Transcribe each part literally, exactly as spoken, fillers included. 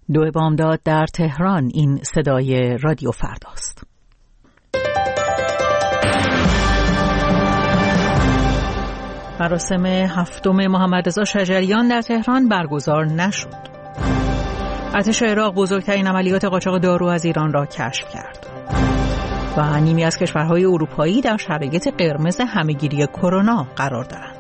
دو بامداد در تهران. این صدای رادیو فرداست. مراسم هفتم محمد رضا شجریان در تهران برگزار نشد. ارتش عراق بزرگترین عملیات قاچاق دارو از ایران را کشف کرد و نیمی از کشورهای اروپایی در شرایط قرمز همهگیری کرونا قرار دارند.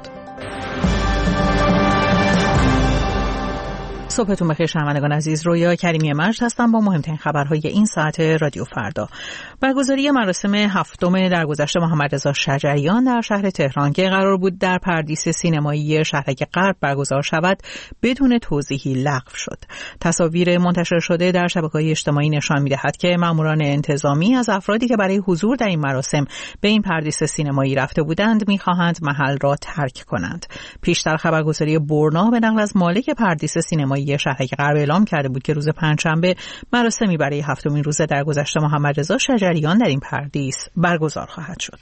صبحتون بخیر شنوندگان عزیز، رویا کریمی مجد هستم با مهمترین خبرهای این ساعت رادیو فردا. برگزاری مراسم هفتم درگذشت محمد رضا شجریان در شهر تهران که قرار بود در پردیس سینمایی شهرک غرب برگزار شود بدون توضیحی لغو شد. تصاویر منتشر شده در شبکه‌های اجتماعی نشان می‌دهد که ماموران انتظامی از افرادی که برای حضور در این مراسم به این پردیس سینمایی رفته بودند می‌خواهند محل را ترک کنند. پیشتر خبرگزاری برنا به نقل از مالک پردیس سینمایی شهرک غرب اعلام کرده بود که روز پنجشنبه مراسمی برای هفتمین روز درگذشت محمد رضا شجریان در این پردیس برگزار خواهد شد.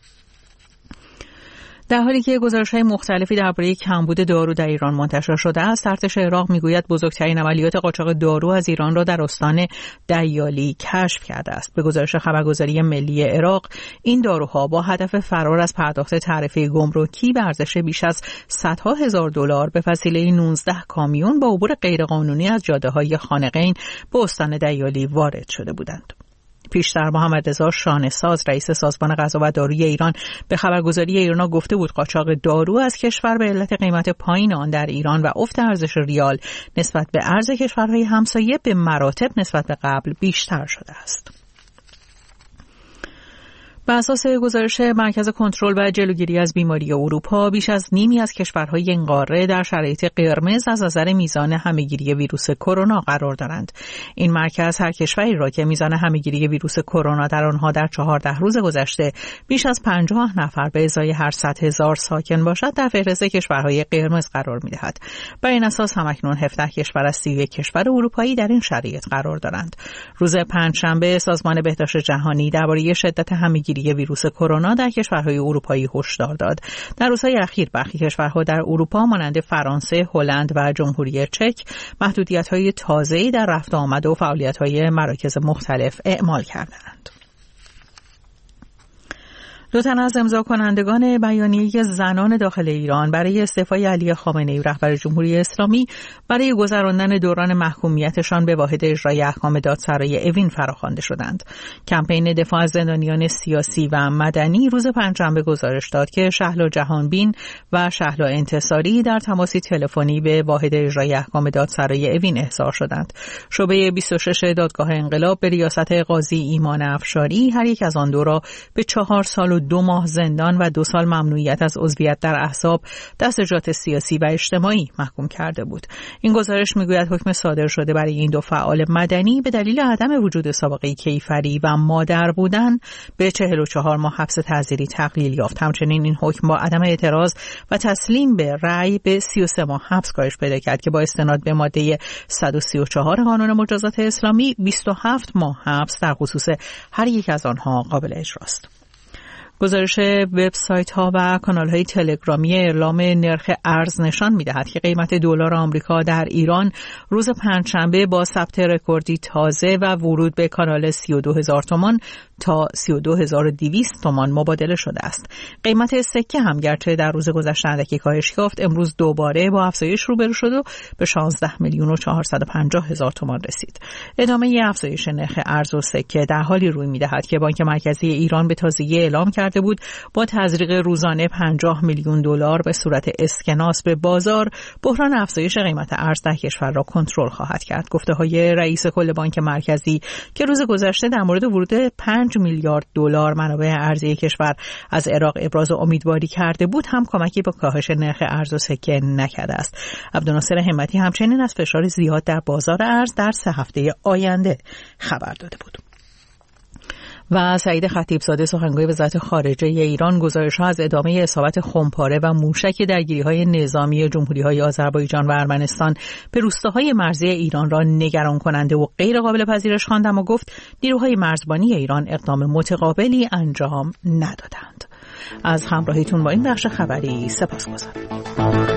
در حالی که گزارش‌های مختلفی درباره کمبود دارو در ایران منتشر شده است، ارتش عراق میگوید بزرگترین عملیات قاچاق دارو از ایران را در استان دیالی کشف کرده است. به گزارش خبرگزاری ملی عراق، این داروها با هدف فرار از پرداخت تعرفه گمرکی به ارزش بیش از صدها هزار دلار به وسیله نوزده کامیون با عبور غیرقانونی از جاده‌های خانقین به استان دیالی وارد شده بودند. پیشتر محمد رضا شانه‌ساز رئیس سازمان غذا و داروی ایران به خبرگزاری ایرنا گفته بود قاچاق دارو از کشور به علت قیمت پایین آن در ایران و افت ارزش ریال نسبت به ارز کشورهای همسایه به مراتب نسبت به قبل بیشتر شده است. بر اساس گزارش مرکز کنترل و جلوگیری از بیماری اروپا، بیش از نیمی از کشورهای این قاره در شرایط قرمز از نظر میزان همهگیری ویروس کرونا قرار دارند. این مرکز هر کشوری را که میزان همهگیری ویروس کرونا در آنها در چهارده روز گذشته بیش از پنجاه نفر به ازای هر صد هزار ساکن باشد در فهرست کشورهای قرمز قرار می‌دهد. بر این اساس همکنون هفده کشور از سی و یک کشور اروپایی در این شرایط قرار دارند. روز پنجشنبه سازمان بهداشت جهانی درباره شدت همهگیری ویروس کرونا در کشورهای اروپایی هشدار داد. در روزهای اخیر برخی کشورها در اروپا مانند فرانسه، هلند و جمهوری چک محدودیت‌های تازه‌ای در رفت و آمد و فعالیت‌های مراکز مختلف اعمال کردند. دو تن از امضا کنندگان بیانیه زنان داخل ایران برای استعفای علی خامنه‌ای رهبر جمهوری اسلامی برای گذراندن دوران محکومیتشان به واحد اجرایی احکام دادسرای اوین فراخوانده شدند. کمپین دفاع از زندانیان سیاسی و مدنی روز پنجشنبه گزارش داد که شهلا جهانبین و شهلا انتصاری در تماسی تلفنی به واحد اجرایی احکام دادسرای اوین احضار شدند. شعبه بیست و شش دادگاه انقلاب به ریاست قاضی ایمان افشاری هر یک از آن دو را به چهار سال و دو ماه زندان و دو سال ممنوعیت از عضویت در احزاب، دستجات سیاسی و اجتماعی محکوم کرده بود. این گزارش میگوید حکم صادر شده برای این دو فعال مدنی به دلیل عدم وجود سابقه کیفری و مادر بودن به چهل و چهار ماه حبس تعزیری تقلیل یافت. همچنین این حکم با عدم اعتراض و تسلیم به رأی به سی و سه ماه حبس کاهش پیدا کرد که با استناد به ماده صد و سی و چهار قانون مجازات اسلامی بیست و هفت ماه حبس در خصوص هر یک از آنها قابل اجراست. گزارش وبسایت‌ها و کانال‌های تلگرامی اعلام نرخ ارز نشان می‌دهد که قیمت دلار آمریکا در ایران روز پنجشنبه با ثبت رکوردی تازه و ورود به کانال سی و دو هزار تومان تا سی و دو هزار و دویست تومان مبادله شده است. قیمت سکه هم گرچه در روز گذشته اندکی کاهش یافت، امروز دوباره با افزایش روبرو شد و به شانزده میلیون و چهارصد و پنجاه هزار تومان رسید. ادامه افزایش نرخ ارز و سکه در حالی روی می‌دهد که بانک مرکزی ایران به تازگی اعلام کرده بود با تزریق روزانه پنجاه میلیون دلار به صورت اسکناس به بازار، بحران افزایش قیمت ارز در کشور را کنترل خواهد کرد. گفته‌های رئیس کل بانک مرکزی که روز گذشته در مورد ورود پنج میلیارد دلار منابع ارزی کشور از عراق ابراز امیدواری کرده بود هم کمکی به کاهش نرخ ارز و سکه نکرده است. عبدالناصر همتی همچنین از فشار زیاد در بازار ارز در سه هفته آینده خبر داده بود. و سعید خطیبزاده سخنگوی وزارت خارجه ایران گزارش‌ها از ادامه اصابت خمپاره و موشک درگیری‌های نظامی جمهوری‌های آذربایجان و ارمنستان به روستاهای مرزی ایران را نگران کننده و غیر قابل پذیرش خواند، اما گفت نیروهای مرزبانی ایران اقدام متقابلی انجام ندادند. از همراهیتون با این بخش خبری سپاسگزارم.